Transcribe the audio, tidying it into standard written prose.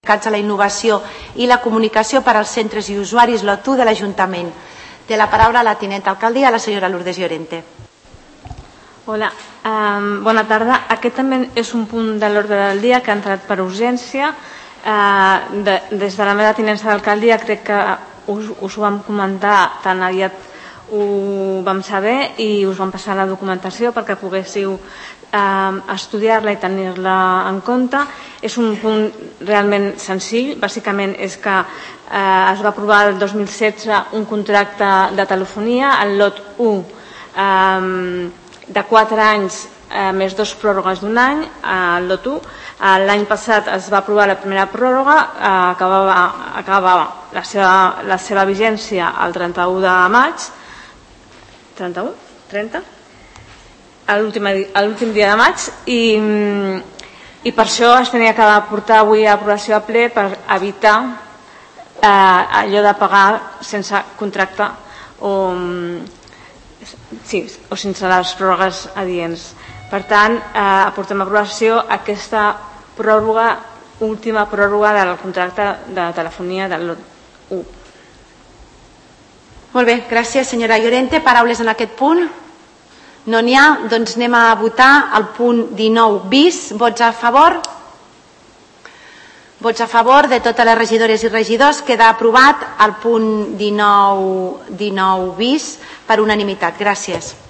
dedicats a la innovació i la comunicació per als centres i usuaris LOTU de l'Ajuntament. Té la paraula la tinenta alcaldia, la senyora Lourdes Llorente. Hola, bona tarda. Aquest també és un punt de l'ordre del dia que ha entrat per urgència. Des de la meva tinença d'alcaldia crec que us ho vam comentar tan aviat ho vam saber i us vam passar la documentació perquè poguéssiu estudiar-la i tenir-la en compte. És un punt realment senzill. Bàsicament és que es va aprovar el 2016 un contracte de telefonia, el lot 1, de 4 anys més 2 pròrrogues d'1 any, el lot 1. L'any passat es va aprovar la primera pròrroga, acabava la seva vigència el 31 de maig, 31? 30? L'últim dia de maig i per això es tenia que portar avui a aprovació a ple per evitar allò de pagar sense contracte o sense les pròrrogues adients. Per tant, aportem a aprovació aquesta pròrroga, última pròrroga del contracte de telefonia del lot 1. Molt bé, gràcies senyora Llorente. Paraules en aquest punt? No n'hi ha, doncs anem a votar el punt 19 bis. Vots a favor? Vots a favor de totes les regidores i regidors. Queda aprovat el punt 19 bis per unanimitat. Gràcies.